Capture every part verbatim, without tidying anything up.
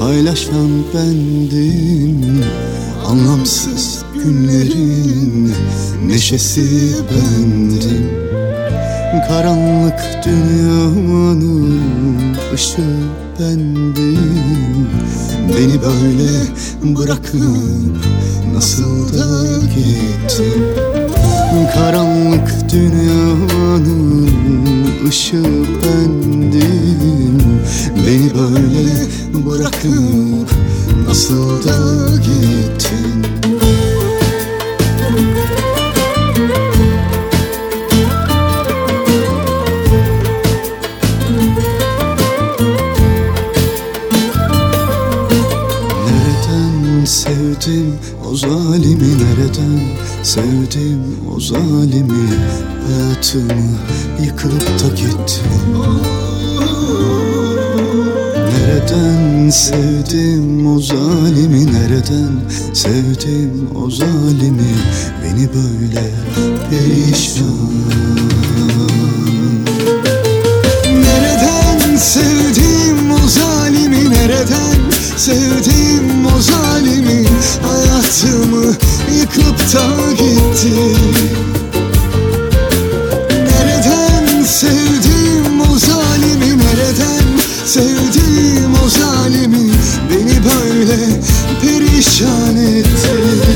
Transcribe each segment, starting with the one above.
paylaşan bendim. Anlamsız günlerin neşesi bendim. Karanlık dünyanın ışığı bendim. Beni böyle bırakıp nasıl da gittin. Karanlık dünyanın ışığı bendim. Beni böyle bırakıp nasıl da gittin. Nereden sevdim o zalimi, nereden sevdim o zalimi? Hayatımı yıkıp da gitti. Nereden sevdim o zalimi, nereden sevdim o zalimi? Beni böyle perişan. Nereden sevdim o zalimi, nereden sevdim o zalimi? Hayatımı yıkıp da gitti. Nereden sevdim o zalimi, nereden sevdim o zalimi? Beni böyle perişan etti.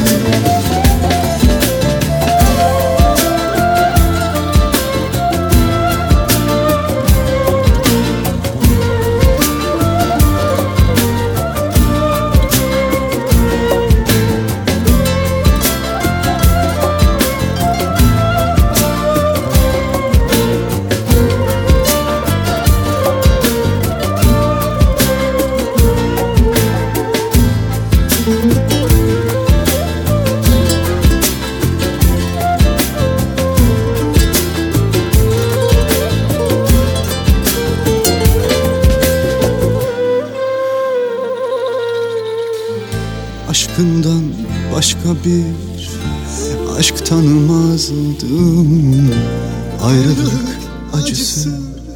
Aşkından başka bir aşk tanımazdım. Ayrılık acısı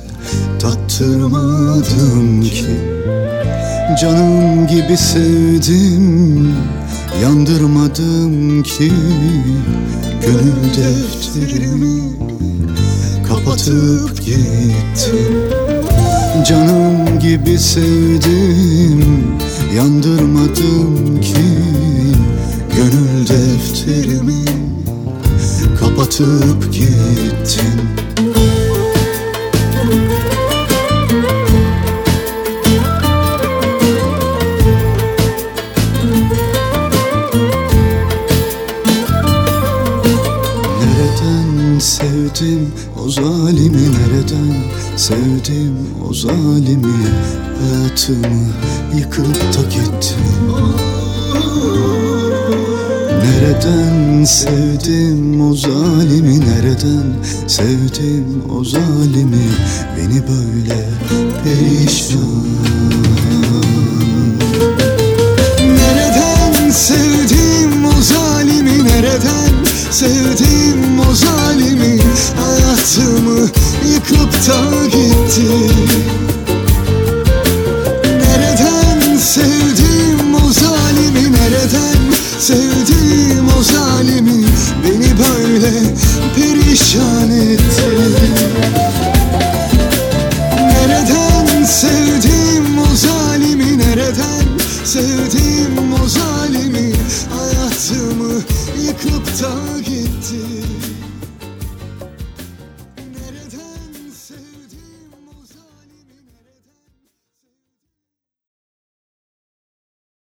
tattırmadım ki. Canım gibi sevdim, yandırmadım ki. Gönül defterimi kapatıp gittim. Canım gibi sevdim, yandırmadım ki. Gönül defterimi kapatıp gittin. Nereden sevdim o zalimi, nereden sevdim o zalimi? Hayatımı yıkıp da gittin. Nereden sevdim o zalimi, nereden sevdim o zalimi? Beni böyle perişan. Nereden sevdim o zalimi, nereden sevdim o zalimi? Hayatımı yıkıp da gitti. Nereden sevdim o zalimi, nereden sevdim o zalimi? Beni böyle perişan etti. Nereden sevdim o zalimi, nereden sevdim